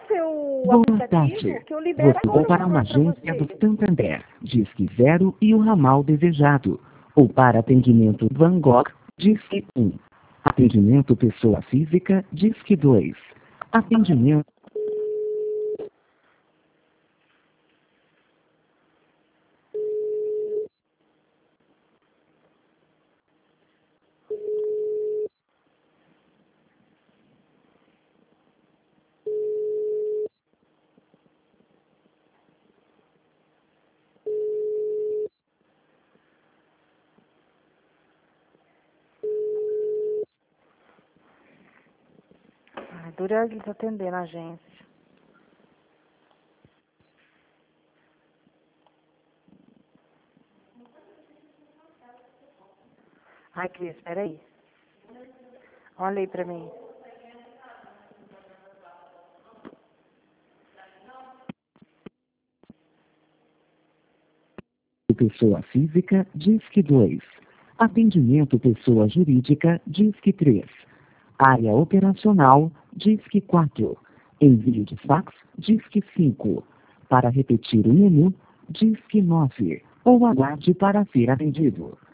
seu Boa aplicativo tarde. que eu libero Você agora ou o para uma valor para agência do você. Santander, Disque 0 e o ramal desejado. Ou para atendimento Van Gogh, Disque 1. Atendimento pessoa física, Disque 2. Atendimento... Ai, dura eles atender na agência. Ai, Cris, peraí. Olha aí pra mim. Pessoa física, Disque 2. Atendimento pessoa jurídica, Disque 3. Área operacional, Disque 4. Envio de fax, Disque 5. Para repetir o menu, Disque 9. Ou aguarde para ser atendido.